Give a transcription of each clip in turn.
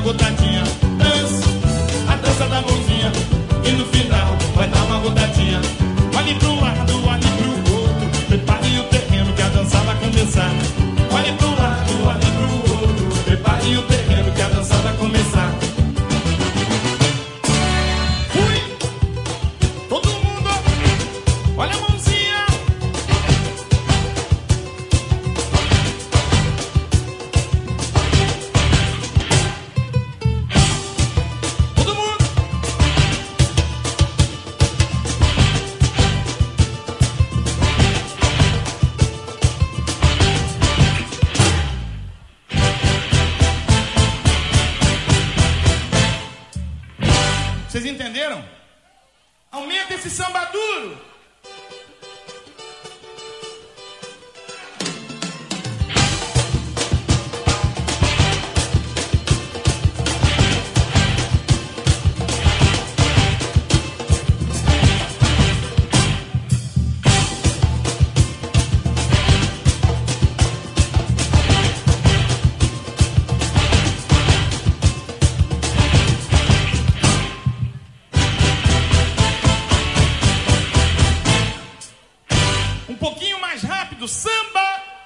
gotadinha. Dança, a dança da mãozinha. E no final vai dar uma gotadinha. Olhe pro lado, olhe pro outro. Prepare o terreno que a dança vai começar. Olhe pro lado, olhe pro outro. Prepare o terreno que a dança vai começar. Fui! Todo mundo, olha a mãozinha. Todo mundo. Vocês entenderam? Aumenta esse samba duro. Um pouquinho mais rápido, samba!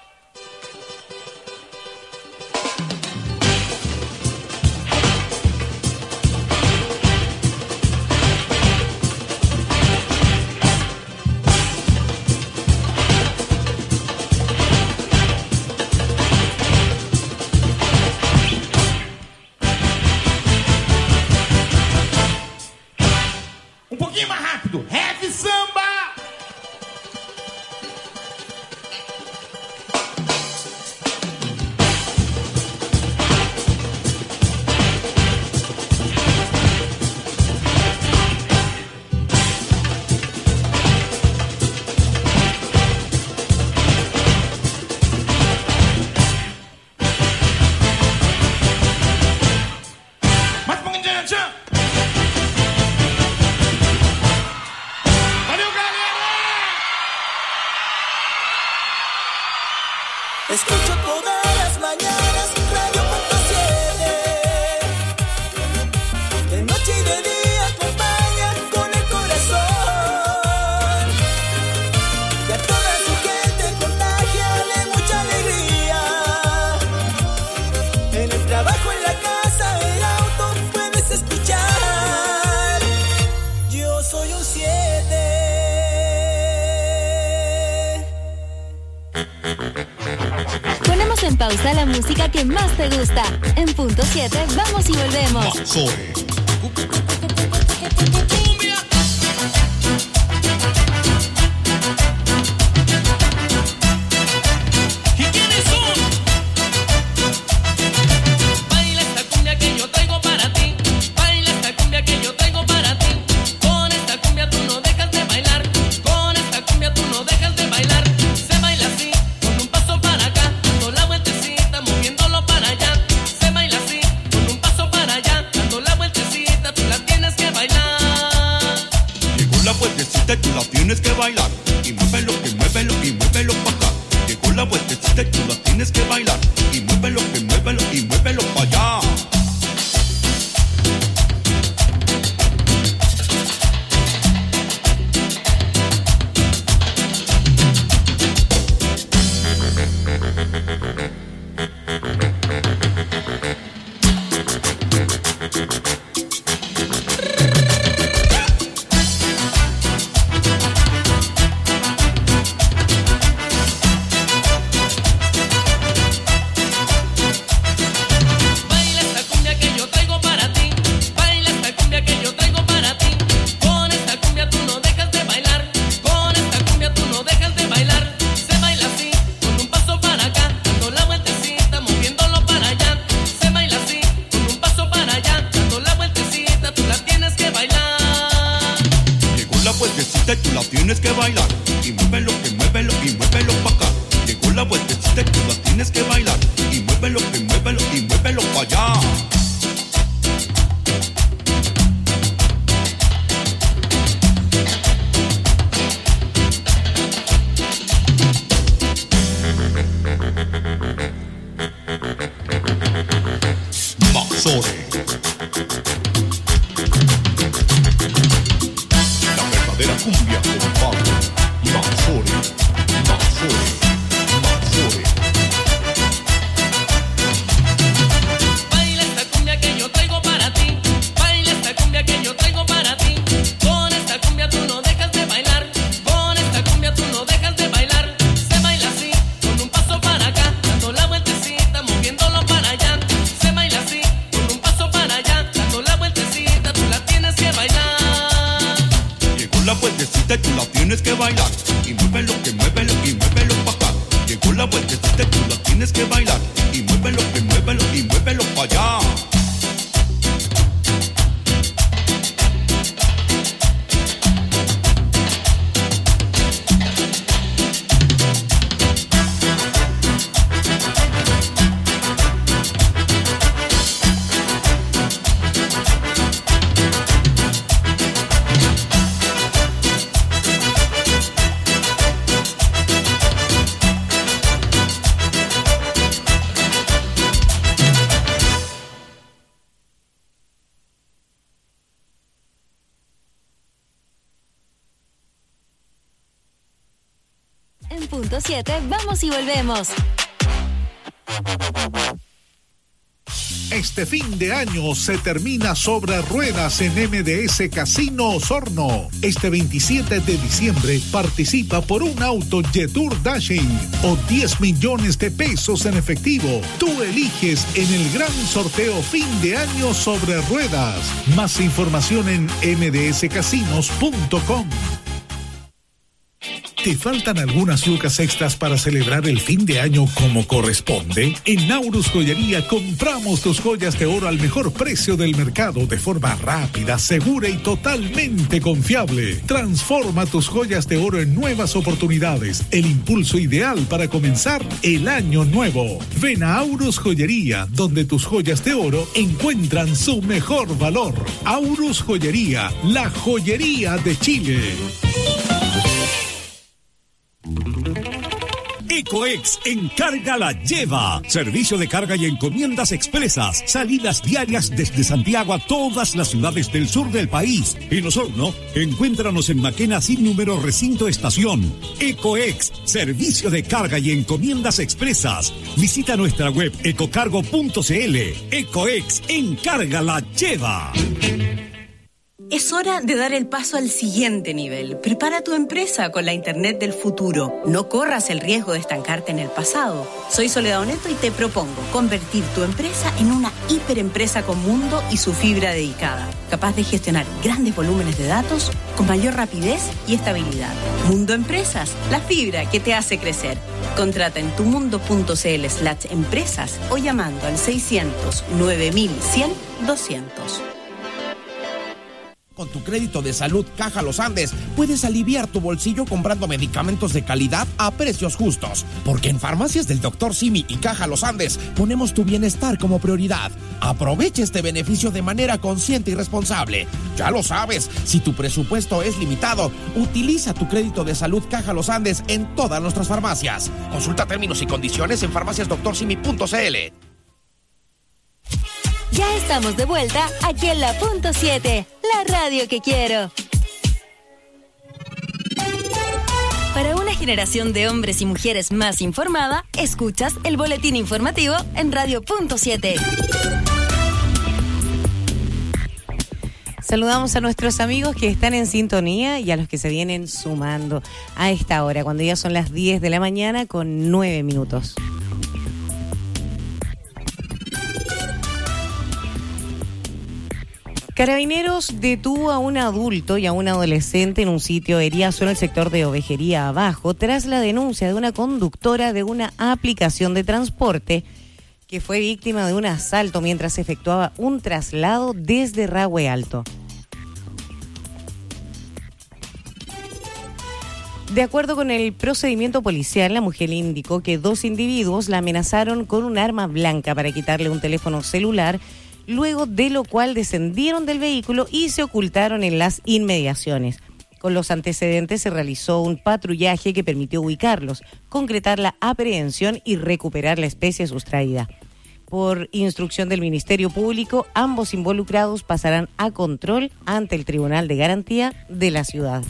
Um pouquinho mais rápido, heavy samba! Mais um pouquinho de tchan. Valeu, galera! Escucho todas las mañanas Radio.7. De noche y de día acompaña con el corazón. Y a toda su gente contagia de mucha alegría. En el trabajo, en la casa, el auto puedes escuchar. Yo soy un 7. Ponemos en pausa la música que más te gusta. En punto 7, vamos y volvemos. ¿Y quiénes son? Baila esta cumbia que yo traigo para ti. Baila esta cumbia que yo traigo para ti. Con esta cumbia tú no dejas de bailar. Con esta cumbia tú no dejas de bailar. Se baila así, con un paso para acá, dando la vueltecita, moviéndolo para allá. Se baila así, con un paso para allá, dando la vueltecita, tú la tienes que bailar. Llegó la vueltecita y tú la tienes que bailar. Y muévelo, que muévelo, y muévelo para acá. Llegó la vueltecita y tú la tienes que bailar. Y muévelo, que muévelo, y muévelo para allá. Baila esta cumbia que yo traigo para ti. Baila esta cumbia que yo traigo para ti. Con esta cumbia tú no dejas de bailar. Con esta cumbia tú no dejas de bailar. Se baila así, con un paso para acá, dando la vueltecita, moviéndolo para allá. Se baila así, con un paso para allá, dando la vueltecita, tú la tienes que bailar. Llegó la vueltecita y tú la tienes que bailar. Y muévelo, que muévelo, y muévelo para acá. Llegó la vueltecita y tú la tienes que bailar. Y muévelo, que muévelo, y muévelo para allá. Maxore. tienes que bailar. Y muévelo, que muévelo, y muévelo pa' acá. Llegó la vueltecita y tú la tienes que bailar. Y muévelo, que muévelo, y muévelo pa' allá. En punto 7, vamos y volvemos. Este fin de año se termina sobre ruedas en MDS Casino Osorno. Este 27 de diciembre participa por un auto Jetour Dashing o 10 millones de pesos en efectivo. Tú eliges en el gran sorteo fin de año sobre ruedas. Más información en mdscasinos.com. ¿Te faltan algunas lucas extras para celebrar el fin de año como corresponde? En Naurus Joyería compramos tus joyas de oro al mejor precio del mercado de forma rápida, segura y totalmente confiable. Transforma tus joyas de oro en nuevas oportunidades, el impulso ideal para comenzar el año nuevo. Ven a Aurus Joyería, donde tus joyas de oro encuentran su mejor valor. Aurus Joyería, la joyería de Chile. Ecoex Encarga la Lleva. Servicio de carga y encomiendas expresas. Salidas diarias desde Santiago a todas las ciudades del sur del país. En Osorno, encuéntranos en Maquena sin número recinto estación. Ecoex, servicio de carga y encomiendas expresas. Visita nuestra web ecocargo.cl. Ecoex Encarga la Lleva. Es hora de dar el paso al siguiente nivel. Prepara tu empresa con la Internet del futuro. No corras el riesgo de estancarte en el pasado. Soy Soledad Oneto y te propongo convertir tu empresa en una hiperempresa con mundo y su fibra dedicada, capaz de gestionar grandes volúmenes de datos con mayor rapidez y estabilidad. Mundo Empresas, la fibra que te hace crecer. Contrata en tumundo.cl/empresas o llamando al 600 9100 200. Con tu crédito de salud Caja Los Andes puedes aliviar tu bolsillo comprando medicamentos de calidad a precios justos. Porque en Farmacias del Dr. Simi y Caja Los Andes ponemos tu bienestar como prioridad. Aprovecha este beneficio de manera consciente y responsable. Ya lo sabes, si tu presupuesto es limitado, utiliza tu crédito de salud Caja Los Andes en todas nuestras farmacias. Consulta términos y condiciones en farmaciasdoctorsimi.cl. Ya estamos de vuelta aquí en la punto 7, la radio que quiero. Para una generación de hombres y mujeres más informada, escuchas el boletín informativo en Radio Punto 7. Saludamos a nuestros amigos que están en sintonía y a los que se vienen sumando a esta hora, cuando ya son las 10 de la mañana con 9 minutos. Carabineros detuvo a un adulto y a un adolescente en un sitio Eriazo en el sector de Ovejería Abajo tras la denuncia de una conductora de una aplicación de transporte que fue víctima de un asalto mientras efectuaba un traslado desde Rahue Alto. De acuerdo con el procedimiento policial, la mujer indicó que 2 individuos la amenazaron con un arma blanca para quitarle un teléfono celular, luego de lo cual descendieron del vehículo y se ocultaron en las inmediaciones. Con los antecedentes se realizó un patrullaje que permitió ubicarlos, concretar la aprehensión y recuperar la especie sustraída. Por instrucción del Ministerio Público, ambos involucrados pasarán a control ante el Tribunal de Garantía de la ciudad.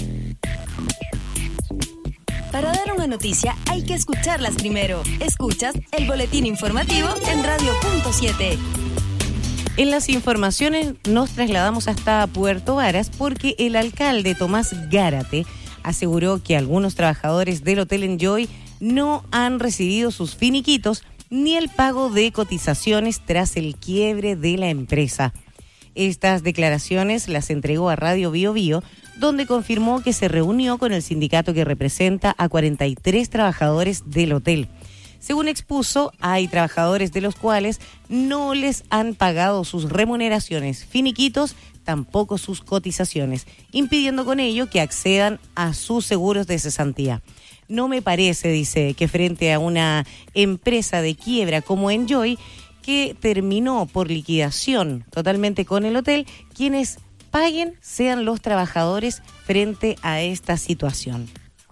Para dar una noticia hay que escucharlas primero. Escuchas el boletín informativo en Radio Punto 7. En las informaciones nos trasladamos hasta Puerto Varas porque el alcalde Tomás Gárate aseguró que algunos trabajadores del Hotel Enjoy no han recibido sus finiquitos ni el pago de cotizaciones tras el quiebre de la empresa. Estas declaraciones las entregó a Radio Bio Bio donde confirmó que se reunió con el sindicato que representa a 43 trabajadores del hotel. Según expuso, hay trabajadores de los cuales no les han pagado sus remuneraciones, finiquitos, tampoco sus cotizaciones, impidiendo con ello que accedan a sus seguros de cesantía. No me parece, dice, que frente a una empresa de quiebra como Enjoy, que terminó por liquidación totalmente con el hotel, quienes paguen sean los trabajadores frente a esta situación.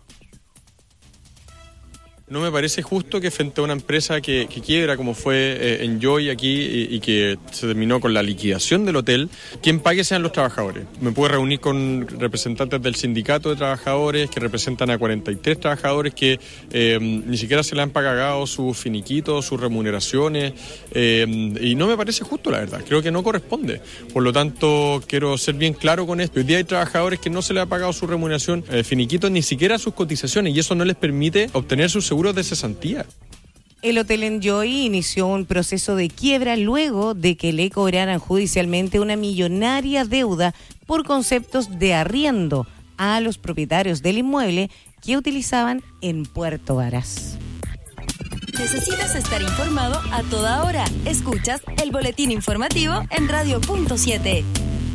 No me parece justo que frente a una empresa que quiebra como fue Enjoy aquí y que se terminó con la liquidación del hotel, quien pague sean los trabajadores. Me puedo reunir con representantes del sindicato de trabajadores que representan a 43 trabajadores que ni siquiera se le han pagado sus finiquitos, sus remuneraciones, y no me parece justo, la verdad. Creo que no corresponde. Por lo tanto, quiero ser bien claro con esto. Hoy día hay trabajadores que no se les ha pagado su remuneración, finiquitos, ni siquiera sus cotizaciones, y eso no les permite obtener sus seguros de cesantía. El Hotel Enjoy inició un proceso de quiebra luego de que le cobraran judicialmente una millonaria deuda por conceptos de arriendo a los propietarios del inmueble que utilizaban en Puerto Varas. ¿Necesitas estar informado a toda hora? Escuchas el boletín informativo en Radio Punto 7.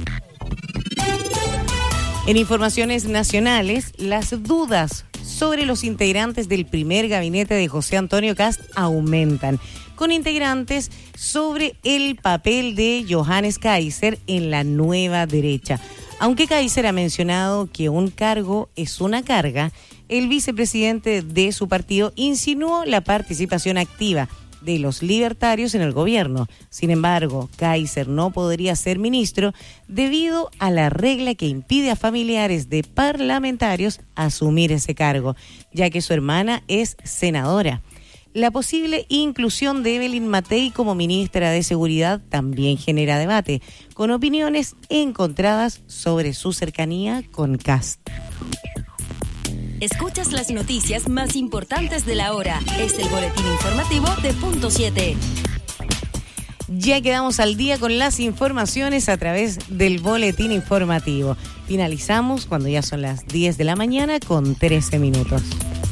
En informaciones nacionales, las dudas sobre los integrantes del primer gabinete de José Antonio Kast aumentan, con integrantes sobre el papel de Johannes Kaiser en la nueva derecha. Aunque Kaiser ha mencionado que un cargo es una carga, el vicepresidente de su partido insinuó la participación activa de los libertarios en el gobierno. Sin embargo, Kaiser no podría ser ministro debido a la regla que impide a familiares de parlamentarios asumir ese cargo, ya que su hermana es senadora. La posible inclusión de Evelyn Matei como ministra de Seguridad también genera debate, con opiniones encontradas sobre su cercanía con Kast. Escuchas las noticias más importantes de la hora. Es el boletín informativo de Punto 7. Ya quedamos al día con las informaciones a través del boletín informativo. Finalizamos cuando ya son las 10 de la mañana con 13 minutos.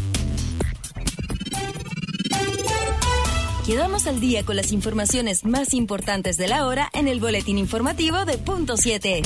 Quedamos al día con las informaciones más importantes de la hora en el boletín informativo de Punto 7.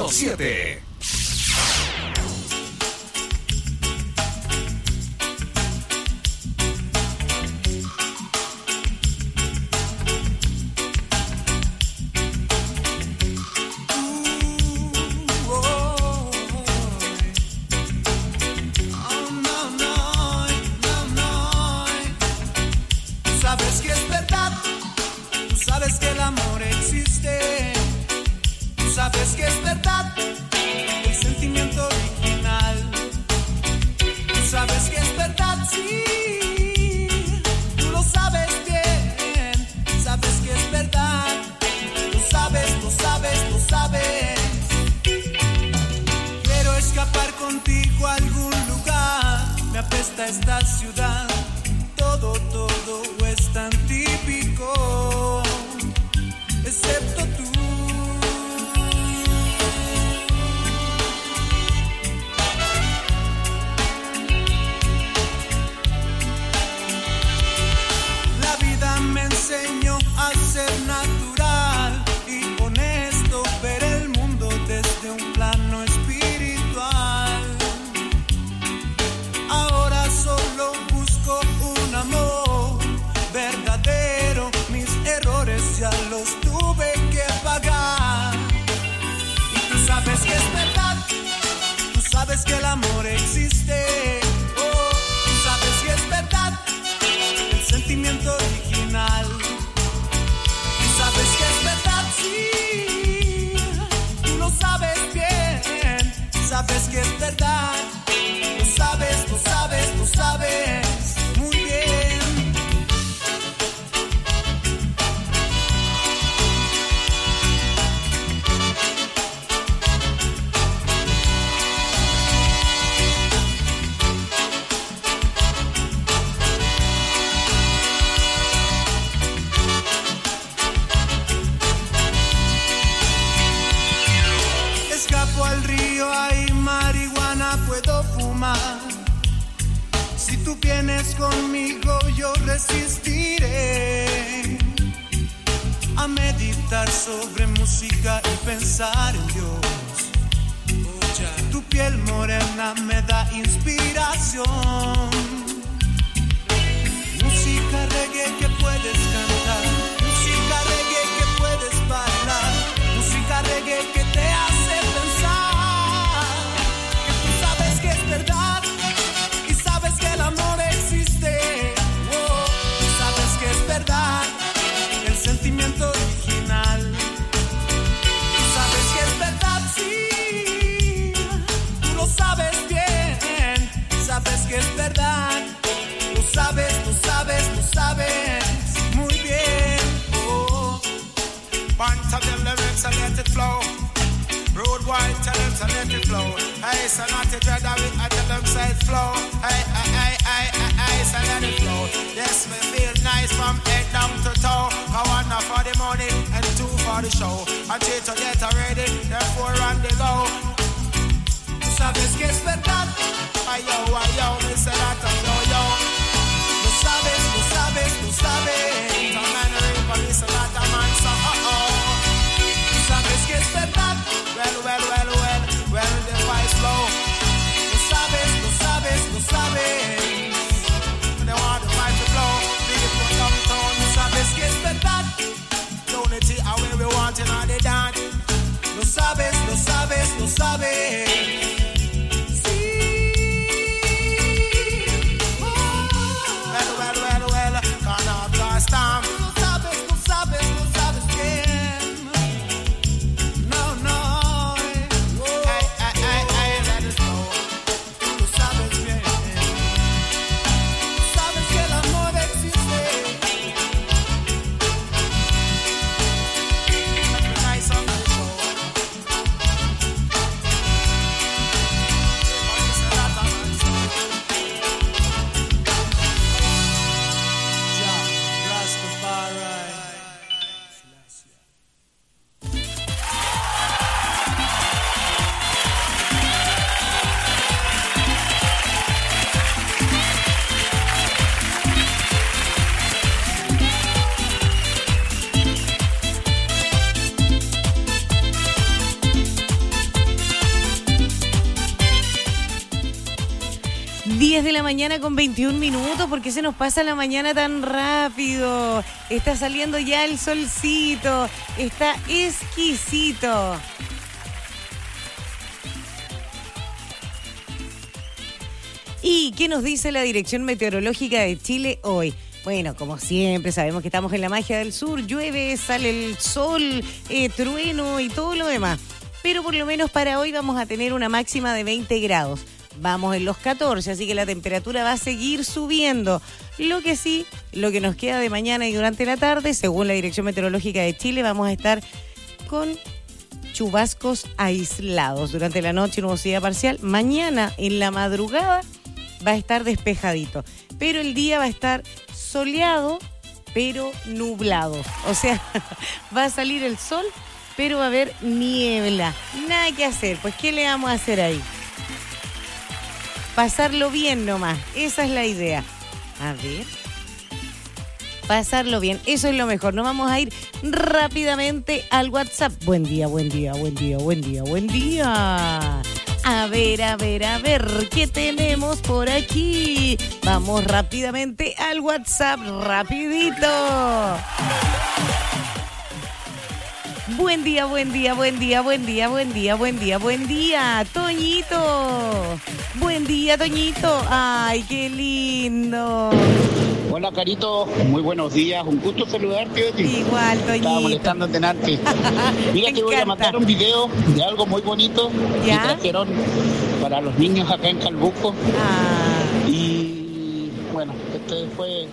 100.7. Esta ciudad, todo es tan típico, excepto tú. La vida me enseñó a ser natural y honesto, ver el mundo desde un plano espiritual. Solo busco un amor verdadero, mis errores ya los tuve que pagar. Y tú sabes que es verdad, tú sabes que el amor existe. Oh, tú sabes que es verdad, el sentimiento original. Tú sabes que es verdad, sí, tú lo sabes bien, sabes que es verdad. Lo sabes muy bien. Escapo al río, hay marihuana, puedo fumar. Si tú vienes conmigo, yo resistiré a meditar sobre música y pensar en Dios. Tu piel morena me da inspiración. Música reggae que puedes cantar, música reggae que puedes bailar, música reggae que te hace pensar que tú sabes que es verdad. Que el amor existe, oh, sabes que es verdad, el sentimiento original. Sabes que es verdad, sí, tú lo sabes bien, sabes que es verdad, lo sabes muy bien. Oh, bunch of them lyrics and let it flow. Road wide, tell them to let it flow. Hey, so not to dread of it, I tell them say it flow. Hey, so let it flow. Yes, me feel nice from head down to toe. I want enough for the money and two for the show. And three to get ready, therefore run the go. Tú sabes que es verdad. Ay, yo, me say that yo. Lo sabes. Some man real police and not a man, so Tú sabes que es verdad. Well, the fight flow. Lo sabes. They want the fight to flow. Big it from downtown. Tú sabes que es verdad. Unity are where we want in all the dance. Lo sabes. Sí. Oh. Well. Can't 10 de la mañana con 21 minutos. ¿Por qué se nos pasa la mañana tan rápido? Está saliendo ya el solcito. Está exquisito. ¿Y qué nos dice la Dirección Meteorológica de Chile hoy? Bueno, como siempre, sabemos que estamos en la magia del sur. Llueve, sale el sol, trueno y todo lo demás. Pero por lo menos para hoy vamos a tener una máxima de 20 grados. Vamos en los 14, así que la temperatura va a seguir subiendo. Lo que sí, lo que nos queda de mañana y durante la tarde, según la Dirección Meteorológica de Chile, vamos a estar con chubascos aislados. Durante la noche, nubosidad parcial. Mañana, en la madrugada, va a estar despejadito. Pero el día va a estar soleado, pero nublado. O sea, va a salir el sol, pero va a haber niebla. Nada que hacer. Pues, ¿qué le vamos a hacer ahí? Pasarlo bien nomás, esa es la idea. A ver. Pasarlo bien, eso es lo mejor. Nos vamos a ir rápidamente al WhatsApp. Buen día, buen día, buen día, buen día, buen día. A ver, ¿qué tenemos por aquí? Vamos rápidamente al WhatsApp, rapidito. Buen día, buen día, buen día, buen día, buen día, buen día, buen día, Toñito. Buen día, Toñito. Ay, qué lindo. Hola, Carito. Muy buenos días. Un gusto saludarte, Oti. Igual, Toñito. Estaba molestando antes. Mira, te voy a mandar un video de algo muy bonito que trajeron para los niños acá en Calbuco. Y bueno, este fue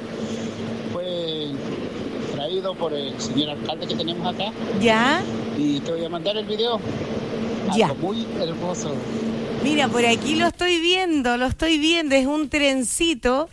traído por el señor alcalde que tenemos acá. ¿Ya? Y te voy a mandar el video. Ya. Algo muy hermoso. Mira, por aquí lo estoy viendo. Es un trencito.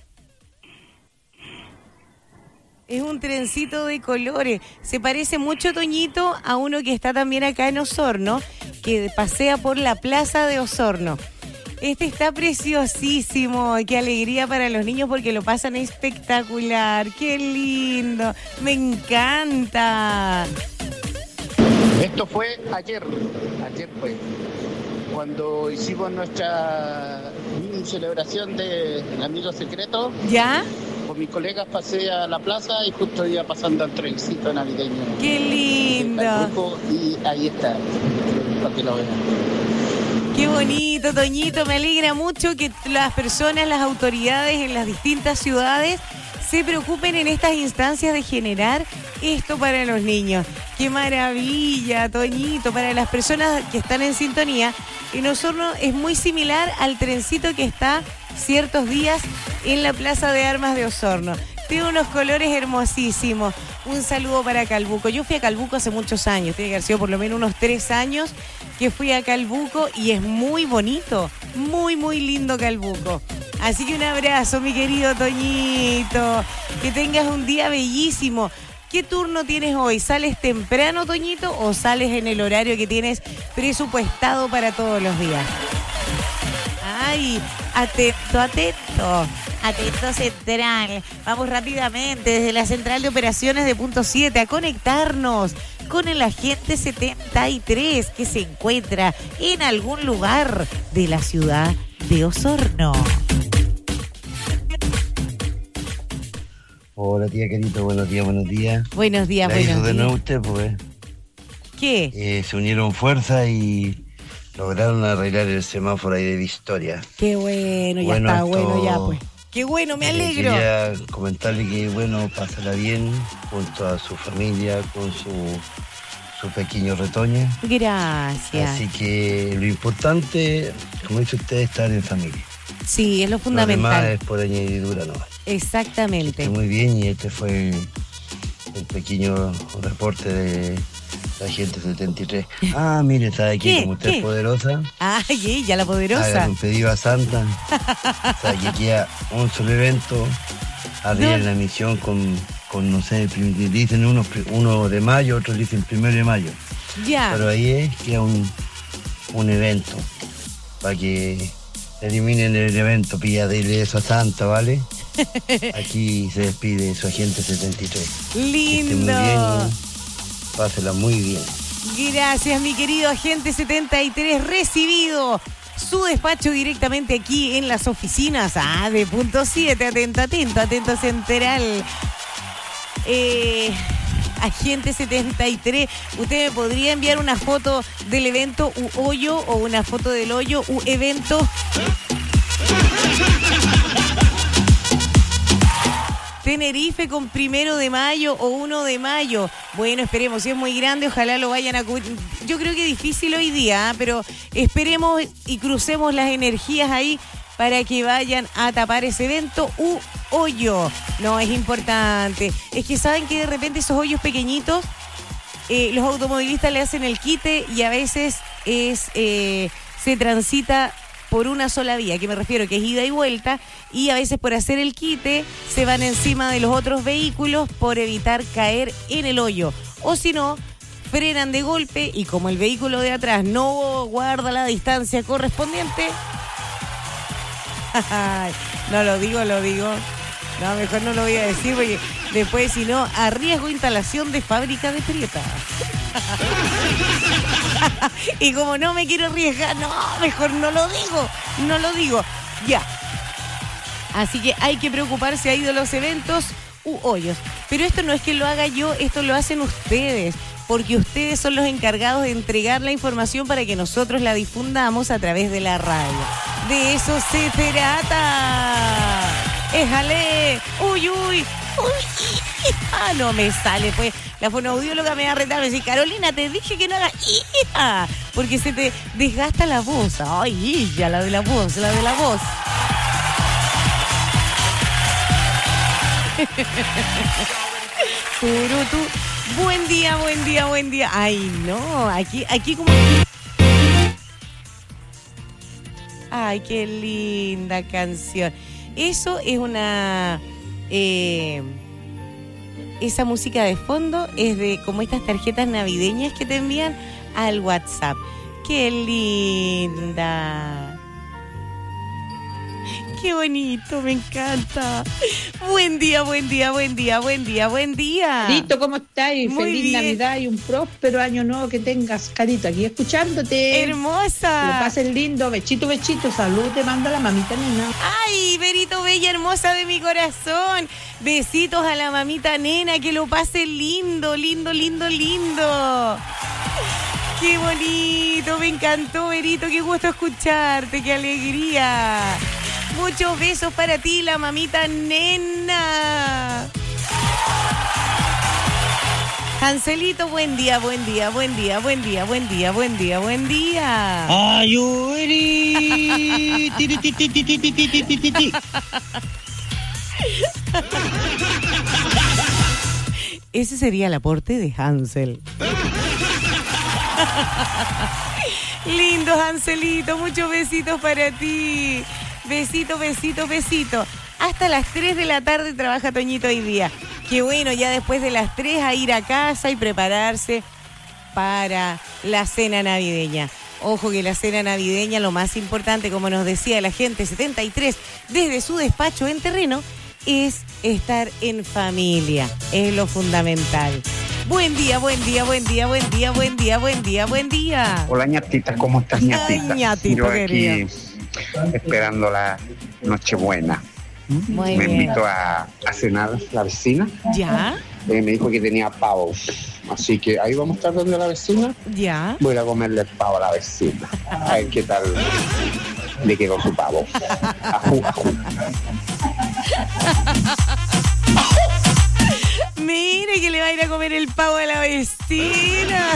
Es un trencito de colores. Se parece mucho, Toñito, a uno que está también acá en Osorno, que pasea por la plaza de Osorno. Este está preciosísimo. Qué alegría para los niños porque lo pasan espectacular. Qué lindo. Me encanta. Esto fue ayer fue cuando hicimos nuestra celebración de Amigo Secreto. ¿Ya? Con mis colegas pasé a la plaza y justo iba pasando el trencito navideño. ¡Qué lindo! Y ahí está, para que lo vean. Qué bonito, Toñito. Me alegra mucho que las personas, las autoridades en las distintas ciudades se preocupen en estas instancias de generar esto para los niños. ¡Qué maravilla, Toñito! Para las personas que están en sintonía, en Osorno es muy similar al trencito que está ciertos días en la Plaza de Armas de Osorno. Tiene unos colores hermosísimos. Un saludo para Calbuco. Yo fui a Calbuco hace muchos años, tiene que haber sido por lo menos unos 3 años que fui a Calbuco y es muy bonito, muy, muy lindo Calbuco. Así que un abrazo, mi querido Toñito. Que tengas un día bellísimo. ¿Qué turno tienes hoy? ¿Sales temprano, Toñito, o sales en el horario que tienes presupuestado para todos los días? Ay, atento central. Vamos rápidamente desde la central de operaciones de Punto 7 a conectarnos con el agente 73 que se encuentra en algún lugar de la ciudad de Osorno. Hola, tía Carito, buenos días. Buenos días, La buenos hizo de días. nuevo usted, pues. ¿Qué? Se unieron fuerzas y lograron arreglar el semáforo ahí de Victoria. Qué bueno, ya Bueno, está, esto- bueno ya pues. Qué bueno, me alegro. Quería comentarle que, bueno, pásala bien junto a su familia, con su pequeño retoño. Gracias. Así que lo importante, como dice usted, es estar en familia. Sí, es lo Lo demás fundamental. es por añadidura nomás. Exactamente. Muy bien, y este fue el pequeño reporte de la gente 73. Ah, mire, está aquí, ¿Qué? como usted ¿Qué? es poderosa. Ay, ella, la poderosa. Haga un pedido a Santa. O sea, que queda un solo evento arriba en la misión con no sé, dicen uno de mayo, otros dicen 1 de mayo. Ya. Pero ahí es que es un evento para que eliminen el evento, pilla de eso a Santa, ¿vale? Aquí se despide su agente 73. Que esté muy Lindo. bien, pásela muy bien. Gracias, mi querido agente 73. Recibido su despacho directamente aquí en las oficinas de Punto 7. Atento Central. Agente 73, ¿usted me podría enviar una foto del evento hoyo o una foto del hoyo evento? Tenerife con 1 de mayo o 1 de mayo. Bueno, esperemos, si es muy grande, ojalá lo vayan a cubrir. Yo creo que es difícil hoy día, pero esperemos y crucemos las energías ahí para que vayan a tapar ese evento hoyo. No, es importante. Es que saben que de repente esos hoyos pequeñitos, los automovilistas le hacen el quite y a veces se transita por una sola vía, que me refiero que es ida y vuelta, y a veces por hacer el quite se van encima de los otros vehículos por evitar caer en el hoyo. O si no, frenan de golpe y como el vehículo de atrás no guarda la distancia correspondiente... No lo digo. No, mejor no lo voy a decir porque después, si no, arriesgo instalación de fábrica de Prieta. Y como no me quiero arriesgar, no, mejor no lo digo. Ya. Así que hay que preocuparse ahí de los eventos hoyos. Pero esto no es que lo haga yo, esto lo hacen ustedes. Porque ustedes son los encargados de entregar la información para que nosotros la difundamos a través de la radio. De eso se trata. ¡Éjale! ¡Uy! No me sale, pues. La fonoaudióloga me va a retar. Me dice, Carolina, te dije que no hagas hija, porque se te desgasta la voz. Ay, ya la de la voz. Buen día. Ay, no, aquí como... Ay, qué linda canción. Eso es una... esa música de fondo es de como estas tarjetas navideñas que te envían al WhatsApp. Qué linda. Qué bonito, me encanta. Buen día. Carito, ¿cómo estás? Muy Feliz bien. Navidad y un próspero año nuevo que tengas, Carito, aquí escuchándote. Hermosa. Lo pases lindo, bechito, salud, te manda la mamita nena. Ay, Berito, bella, hermosa de mi corazón. Besitos a la mamita nena, que lo pase lindo. Qué bonito, me encantó, Berito, qué gusto escucharte, qué alegría. Muchos besos para ti, la mamita nena. Ancelito, buen día. Ay, Uri. Tiri, ti, ti, ti, ti, ti, ti, ti, ti, ti. Ese sería el aporte de Hansel. Lindo, Ancelito, muchos besitos para ti. Besito. Hasta las 3 de la tarde trabaja Toñito hoy día. Qué bueno, ya después de las 3 a ir a casa y prepararse para la cena navideña. Ojo que la cena navideña, lo más importante, como nos decía la gente 73, desde su despacho en terreno, es estar en familia. Es lo fundamental. Buen día. Hola, ñatita, ¿cómo estás, ñatita? Ay, ñatito, yo aquí querido. esperando la Nochebuena. Muy Me bien. invito a cenar la vecina. ¿Ya? Me dijo que tenía pavos. Así que ahí vamos a estar donde la vecina. ¿Ya? Voy a ir a comerle el pavo a la vecina. A ver qué tal le quedó su pavo. Ajú. Mire que le va a ir a comer el pavo a la vecina.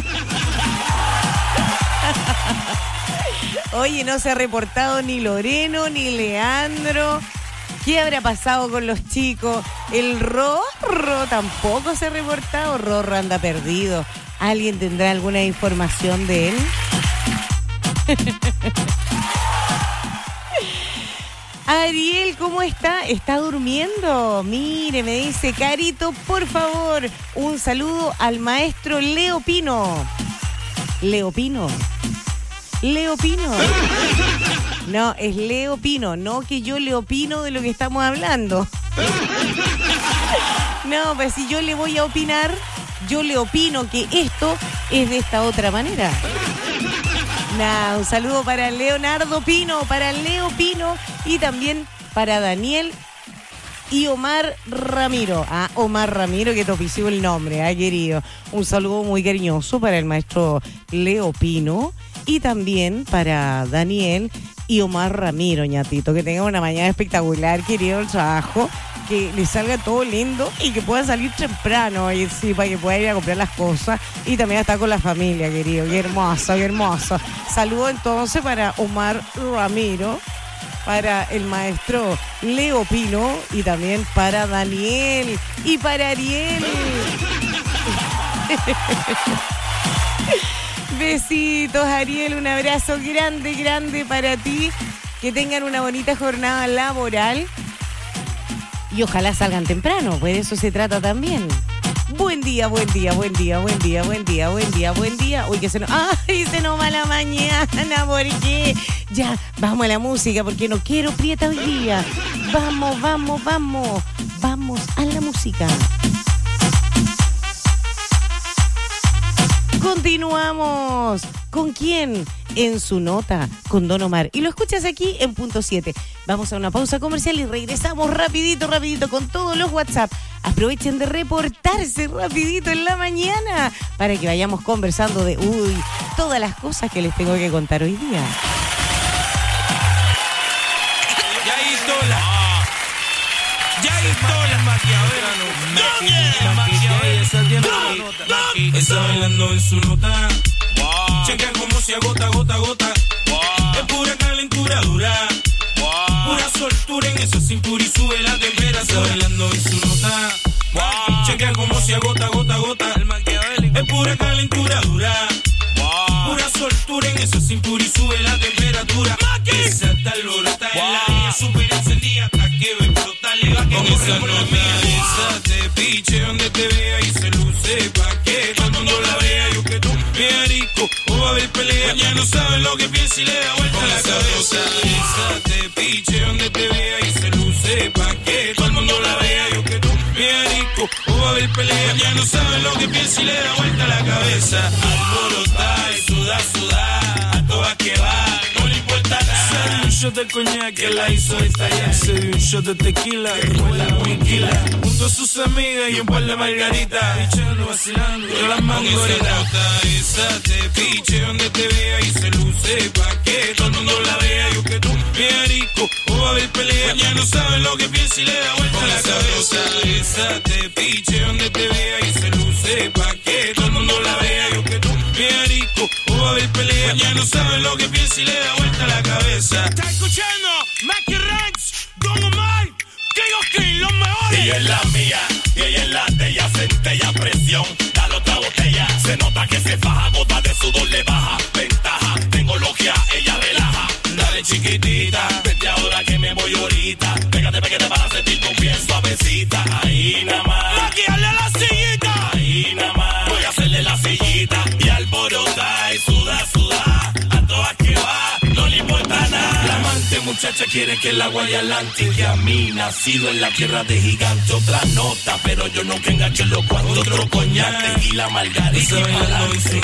Oye, no se ha reportado ni Loreno ni Leandro. ¿Qué habrá pasado con los chicos? El Rorro tampoco se ha reportado. Rorro anda perdido. ¿Alguien tendrá alguna información de él? Ariel, ¿cómo está? ¿Está durmiendo? Mire, me dice, Carito, por favor, un saludo al maestro Leo Pino. ¿Leo Pino? No, es Leo Pino, no que yo le opino de lo que estamos hablando. No, pues si yo le voy a opinar, yo le opino que esto es de esta otra manera. Nada, un saludo para Leonardo Pino, para Leo Pino y también para Daniel y Omar Ramiro. Ah, Omar Ramiro, que topició el nombre, querido. Un saludo muy cariñoso para el maestro Leo Pino y también para Daniel y Omar Ramiro, ñatito. Que tengan una mañana espectacular, querido, el trabajo. Que les salga todo lindo y que puedan salir temprano, y sí, para que puedan ir a comprar las cosas y también estar con la familia, querido. Qué hermoso, qué hermoso. Saludo entonces para Omar Ramiro, para el maestro Leo Pino y también para Daniel y para Ariel. Besitos, Ariel, un abrazo grande, grande para ti. Que tengan una bonita jornada laboral. Y ojalá salgan temprano, pues de eso se trata también. Buen día, buen día, buen día, buen día, buen día, buen día, buen día. Uy, que se nos... ¡Ay, se nos va la mañana! ¿Por qué? Ya, vamos a la música, porque no quiero prieta hoy día. Vamos, vamos, vamos. Vamos a la música. Continuamos. ¿Con quién? En su nota, con Don Omar. Y lo escuchas aquí en Punto 7. Vamos a una pausa comercial y regresamos rapidito, rapidito con todos los WhatsApp. Aprovechen de reportarse rapidito en la mañana para que vayamos conversando de, todas las cosas que les tengo que contar hoy día. Está bailando en su nota. Checa como se agota, gota, gota. Es pura calentura dura. Pura soltura en esa cintura y sube la temperatura. Está bailando en su nota. Checa como se agota, gota, gota. Es pura calentura dura. Pura soltura en esa cintura y sube la temperatura. Esa está lorota en la vía super encendida hasta que ve explotar. Le va con esa nota. Esa te piche donde te vea y se luce pa' que todo el mundo la vea. Yo que tú me arico o va a haber pelea. Ya no sabe lo que piensa y le da vuelta a la cabeza. Esa te piche donde te vea y se luce pa' que todo el mundo la vea. Yo que tú me arico o va a haber pelea. Ya no sabe lo que piensa y le da vuelta a la cabeza. Alborota y suda, suda, a todas que va, no le importa nada. Se dio un shot de coñac que la hizo estallar. Se dio un shot de tequila que huele muy quila. Junto a sus amigas y un par de margaritas. Pichando, vacilando, yo las mando ahorita. Esa te piche donde te vea y se luce pa' que todo el mundo la vea. Yo que tú me arico o va a haber pelea. Ya no sabe lo que piensa y le da vuelta a la cabeza. Esa te piche donde te vea y se luce pa' que todo el mundo la vea. Yo que tú me arico o va a haber pelea. Ya no sabe lo que piensa y le da vuelta a la cabeza. ¿Está escuchando? Mackie Ranch, Don Omar, King, los mejores. Y ella es la mía, y ella es la de ella. Centella, presión, dale otra botella. Se nota que se faja, gota de sudor le baja. Ventaja, tengo logia, ella relaja. Dale chiquitita, vete ahora que me voy ahorita. Pégate, pégate para sentir tu piel suavecita. Ahí nada más. Mackie, dale a la sillita. Ahí nada más. Voy a hacerle la sillita. Y alborota y suda, suda. A todas que va, no le importa nada. La amante muchacha quiere que la guaya adelante. Que a mí nacido en la tierra de gigante. Otra nota, pero yo nunca engancho los cuantos. Otro coñac, tequila, margarita y pa'lante.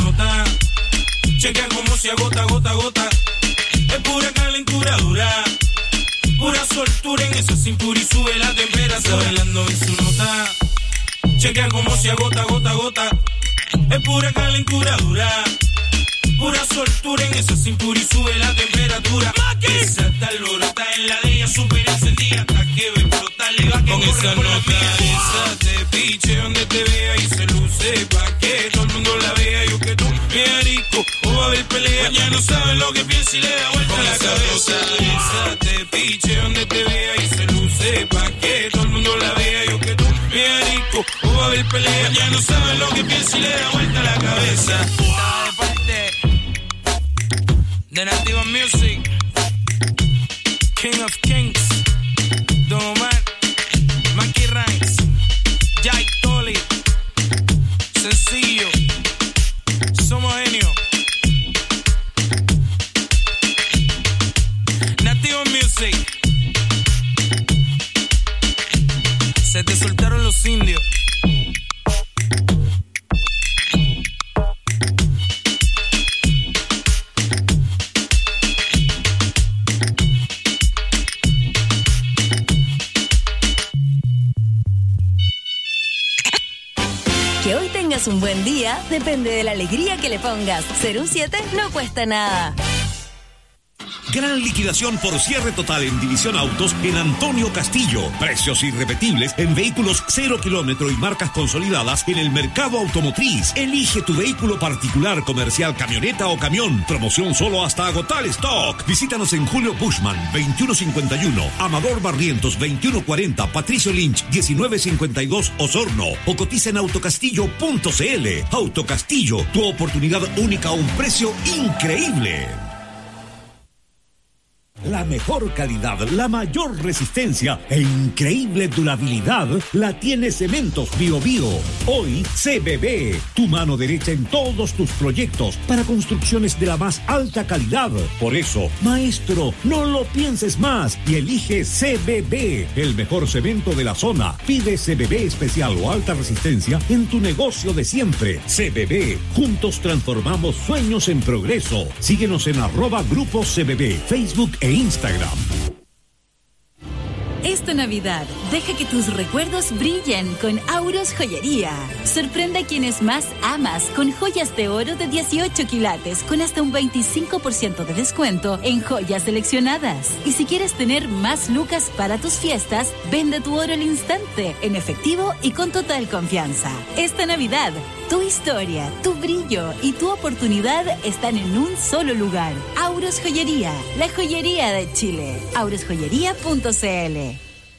Checa como se agota, gota, gota. Es pura calentura dura. Pura soltura en esa cintura y sube la temperatura. Está bailando en su nota. Checa como se agota, gota, gota. Es pura calentura dura. Pura soltura en esa cintura y sube la temperatura. Esa está lorota en la de ella super encendida hasta que ve explotar. Le va con esa nota. Esa te piche donde te vea y se luce pa' que todo el mundo la vea. Yo que tú me arico o va a haber pelea. Ya no sabe lo que piensa y le da vuelta a la cabeza. Esa te piche donde te vea y se luce pa' que todo el mundo la vea. Yo que tú me arico o va a haber pelea. Ya no sabe lo que piensa y le da vuelta a la cabeza. The Nativa Music, King of Kings, Don Omar, Mackie Ranks, Jai Tolly, sencillo, somos genio. Nativa Music, se te soltaron los indios. tengas un buen día depende de la alegría que le pongas. Ser un 7 no cuesta nada. Gran liquidación por cierre total en División Autos en Antonio Castillo. Precios irrepetibles en vehículos 0 kilómetro y marcas consolidadas en el mercado automotriz. Elige tu vehículo particular, comercial, camioneta o camión. Promoción solo hasta agotar stock. Visítanos en Julio Bushman, 2151, Amador Barrientos, 2140, Patricio Lynch, 1952, Osorno. O cotiza en autocastillo.cl. Autocastillo, tu oportunidad única a un precio increíble. La mejor calidad, la mayor resistencia e increíble durabilidad la tiene Cementos Bio Bio. Hoy, CBB, tu mano derecha en todos tus proyectos para construcciones de la más alta calidad. Por eso, maestro, no lo pienses más y elige CBB, el mejor cemento de la zona. Pide CBB especial o alta resistencia en tu negocio de siempre. CBB, juntos transformamos sueños en progreso. Síguenos en @Grupo CBB, Facebook e Instagram. Esta Navidad, deja que tus recuerdos brillen con Auros Joyería. Sorprende a quienes más amas con joyas de oro de 18 quilates con hasta un 25% de descuento en joyas seleccionadas. Y si quieres tener más lucas para tus fiestas, vende tu oro al instante, en efectivo y con total confianza. Esta Navidad, tu historia, tu brillo y tu oportunidad están en un solo lugar. Auros Joyería, la joyería de Chile. aurosjoyería.cl.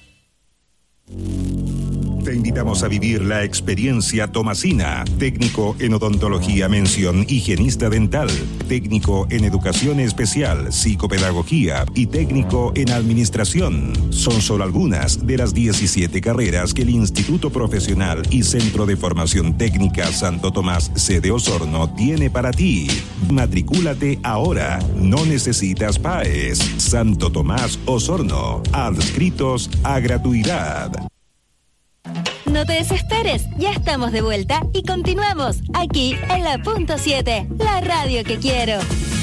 Te invitamos a vivir la experiencia Tomasina, técnico en odontología mención higienista dental, técnico en educación especial, psicopedagogía y técnico en administración. Son solo algunas de las 17 carreras que el Instituto Profesional y Centro de Formación Técnica Santo Tomás sede Osorno tiene para ti. Matricúlate ahora, no necesitas PAES. Santo Tomás Osorno, adscritos a gratuidad. No te desesperes, ya estamos de vuelta y continuamos aquí en la Punto 7, la radio que quiero.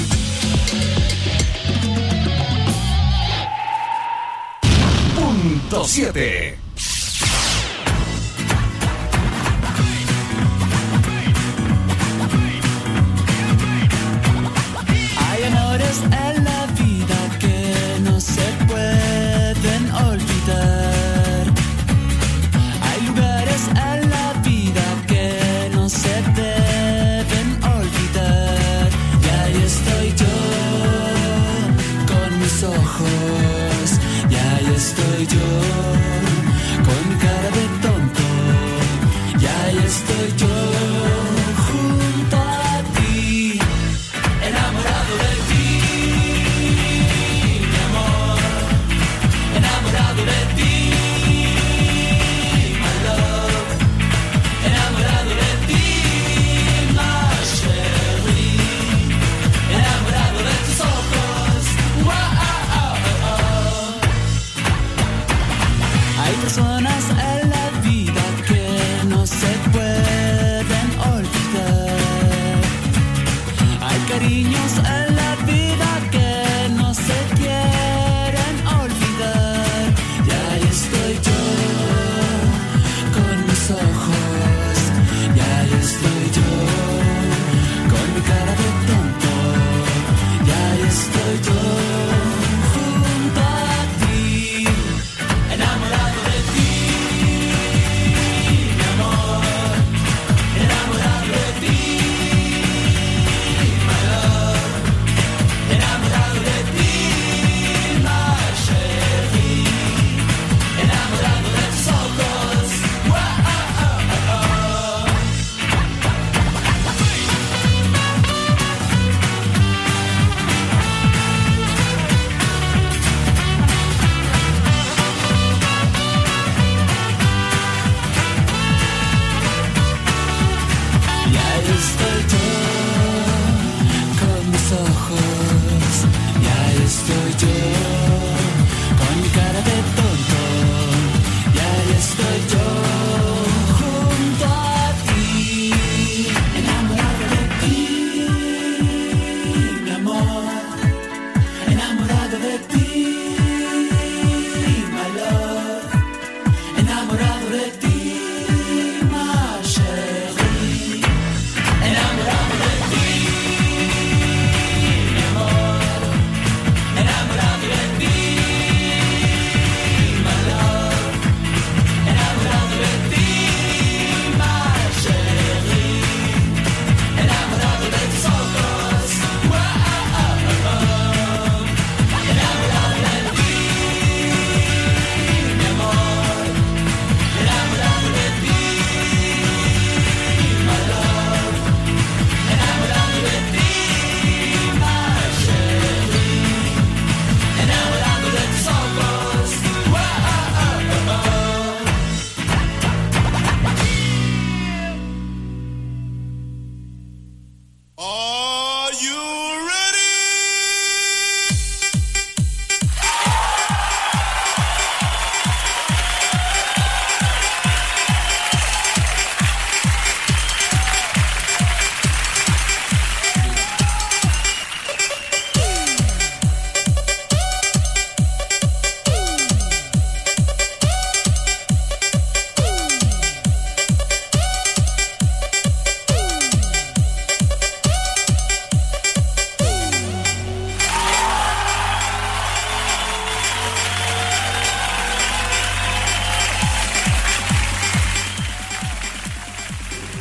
Punto 7. Hay honores en la vida que no se pueden olvidar. En la vida que no se deben olvidar. Y ahí estoy yo con mis ojos. Y ahí estoy yo con mi cara de tonto. Y ahí estoy yo junto a ti, enamorado de ti, mi amor, enamorado de ti. Personas en la vida que no se pueden olvidar. Hay cariños en la vida que no se quieren olvidar. Y ahí estoy yo con mis ojos. Y ahí estoy yo con mi cara de tonto. Y ahí estoy yo junto a ti, enamorado.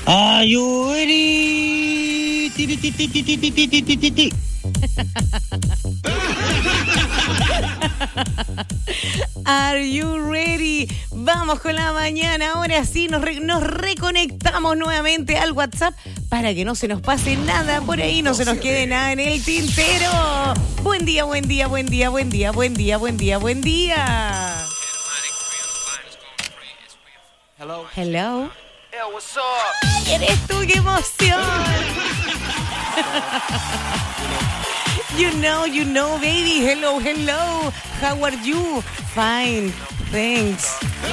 Are you ready? Ti, ti, ti, ti, ti, ti, ti, ti, ti, ti. Are you ready? Vamos con la mañana. Ahora sí, nos reconectamos nuevamente al WhatsApp para que no se nos pase nada por ahí, no se nos quede nada en el tintero. Buen día, buen día, buen día, buen día, buen día, buen día, buen día. Hello. Hello. Hey, what's up? ¡Ay, eres tú! ¡Qué emoción! You know, baby. Hello, hello. How are you? Fine, thanks.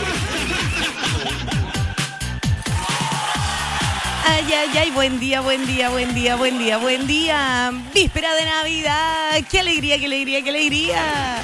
Ay, ay, ay, buen día, buen día, buen día, buen día, buen día. Víspera de Navidad. ¡Qué alegría, qué alegría, qué alegría!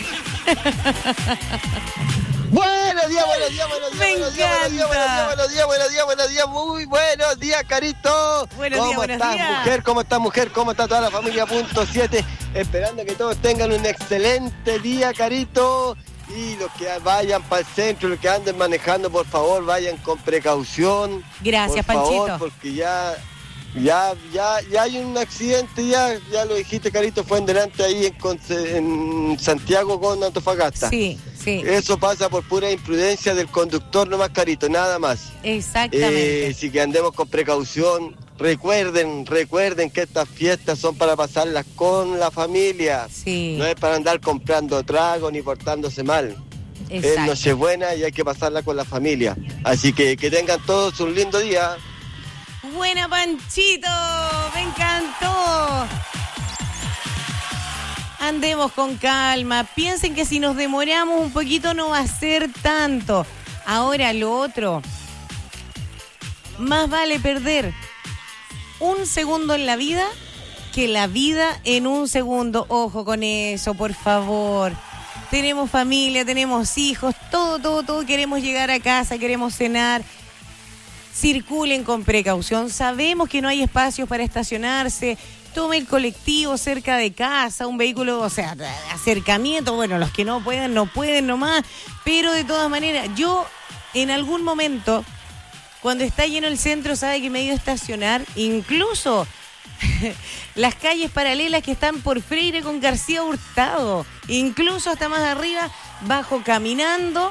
Buenos días, buenos días, buenos días, Me buenos días, buenos días, buenos días, buenos días, buenos días, muy buenos días, Carito. Buenos días, buenos días. Mujer? ¿Cómo estás, mujer? ¿Cómo está toda la familia? Punto 7. Esperando que todos tengan un excelente día, Carito. Y los que vayan para el centro, los que anden manejando, por favor, vayan con precaución. Gracias, por favor, Panchito. porque ya hay un accidente, ya lo dijiste, Carito, fue en delante ahí en Santiago con Antofagasta. Sí, sí. Eso pasa por pura imprudencia del conductor nomás, Carito, nada más. Exactamente. Así que andemos con precaución. Recuerden que estas fiestas son para pasarlas con la familia. Sí. No es para andar comprando tragos ni portándose mal. Exacto. Es Nochebuena y hay que pasarla con la familia. Así que tengan todos un lindo día. Buena, Panchito, me encantó. Andemos con calma. Piensen que si nos demoramos un poquito no va a ser tanto. Ahora lo otro, más vale perder un segundo en la vida que la vida en un segundo. Ojo con eso, por favor. Tenemos familia, tenemos hijos, todo queremos llegar a casa, queremos cenar. Circulen con precaución. Sabemos que no hay espacios para estacionarse. Tome el colectivo cerca de casa, un vehículo, o sea, acercamiento. Bueno, los que no pueden nomás. Pero de todas maneras, yo en algún momento, cuando está lleno el centro, sabe que me he ido a estacionar. Incluso las calles paralelas que están por Freire con García Hurtado. Incluso hasta más arriba, bajo caminando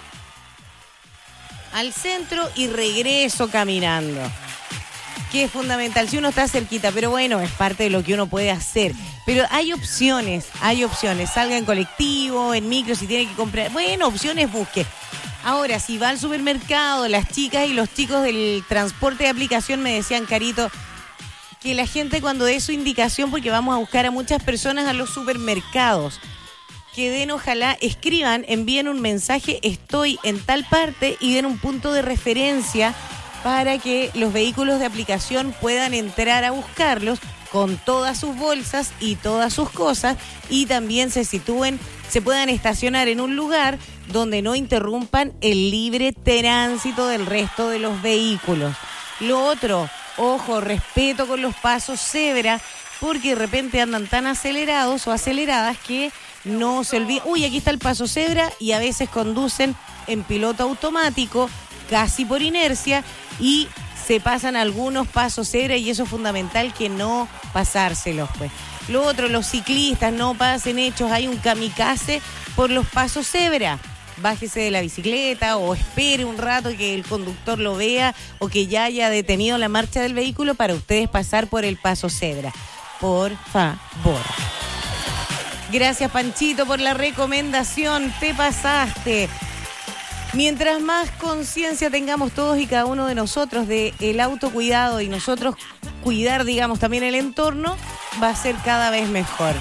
al centro y regreso caminando, que es fundamental si uno está cerquita, pero bueno, es parte de lo que uno puede hacer. Pero hay opciones, salga en colectivo, en micro, si tiene que comprar, bueno, opciones busque. Ahora, si va al supermercado, las chicas y los chicos del transporte de aplicación me decían, Carito, que la gente cuando dé su indicación, porque vamos a buscar a muchas personas a los supermercados, que den, ojalá, escriban, envíen un mensaje, estoy en tal parte, y den un punto de referencia para que los vehículos de aplicación puedan entrar a buscarlos con todas sus bolsas y todas sus cosas, y también se puedan estacionar en un lugar donde no interrumpan el libre tránsito del resto de los vehículos. Lo otro, ojo, respeto con los pasos cebra, porque de repente andan tan acelerados o aceleradas que no se olviden. Uy, aquí está el paso cebra, y a veces conducen en piloto automático, casi por inercia, y se pasan algunos pasos cebra, y eso es fundamental que no pasárselos, pues. Lo otro, los ciclistas no pasen hechos, hay un kamikaze por los pasos cebra. Bájese de la bicicleta o espere un rato que el conductor lo vea o que ya haya detenido la marcha del vehículo para ustedes pasar por el paso cebra. Por favor. Gracias, Panchito, por la recomendación. Te pasaste. Mientras más conciencia tengamos todos y cada uno de nosotros del autocuidado y nosotros cuidar, digamos, también el entorno, va a ser cada vez mejor.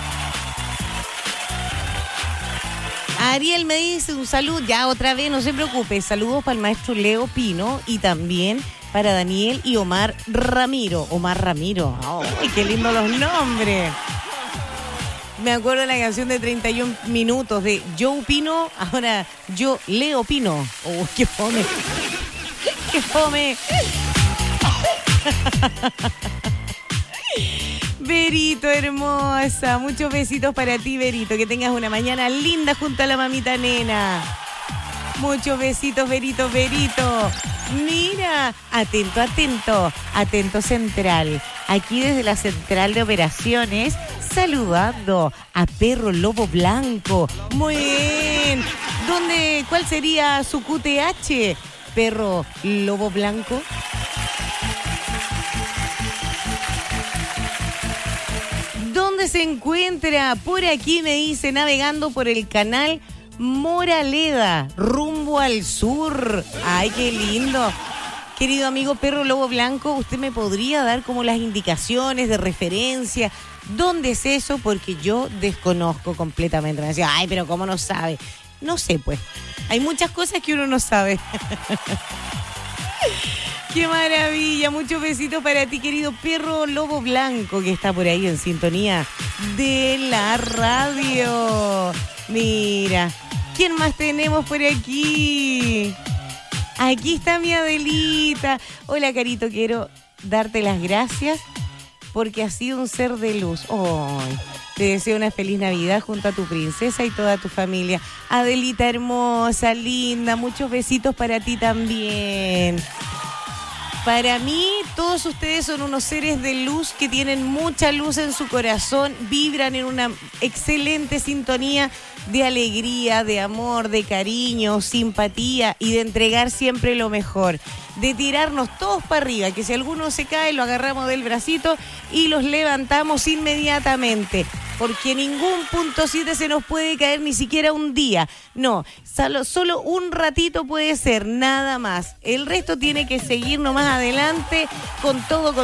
Ariel me dice un saludo, ya otra vez, no se preocupe. Saludos para el maestro Leo Pino y también para Daniel y Omar Ramiro. Omar Ramiro. ¡Ay, qué lindos los nombres! Me acuerdo de la canción de 31 minutos de Joe Pino, ahora yo Leo Pino. ¡Oh, qué fome! ¡Qué fome! Verito, hermosa. Muchos besitos para ti, Verito. Que tengas una mañana linda junto a la mamita nena. Muchos besitos, Verito, Verito. Mira, atento central. Aquí desde la central de operaciones, saludando a Perro Lobo Blanco. Muy bien. ¿Cuál sería su QTH? Perro Lobo Blanco. ¿Dónde se encuentra? Por aquí me dice, navegando por el canal Moraleda, rumbo al sur. Ay, qué lindo. Querido amigo Perro Lobo Blanco, ¿usted me podría dar como las indicaciones de referencia? ¿Dónde es eso? Porque yo desconozco completamente. Me decía, ay, pero ¿cómo no sabe? No sé, pues. Hay muchas cosas que uno no sabe. ¡Qué maravilla! Muchos besitos para ti, querido Perro Lobo Blanco, que está por ahí en sintonía de la radio. Mira, ¿quién más tenemos por aquí? Aquí está mi Adelita. Hola, Carito, quiero darte las gracias porque has sido un ser de luz. ¡Ay! Te deseo una feliz Navidad junto a tu princesa y toda tu familia. Adelita hermosa, linda, muchos besitos para ti también. Para mí, todos ustedes son unos seres de luz que tienen mucha luz en su corazón, vibran en una excelente sintonía de alegría, de amor, de cariño, simpatía y de entregar siempre lo mejor. De tirarnos todos para arriba, que si alguno se cae lo agarramos del bracito y los levantamos inmediatamente. Porque ningún punto 7 se nos puede caer ni siquiera un día. No, solo un ratito puede ser, nada más. El resto tiene que seguir nomás adelante con todo,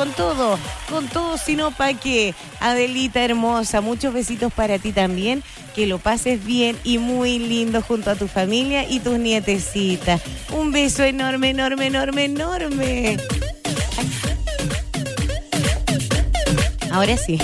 sino ¿para qué? Adelita hermosa, muchos besitos para ti también. Que lo pases bien y muy lindo junto a tu familia y tus nietecitas. Un beso enorme. Ahora sí.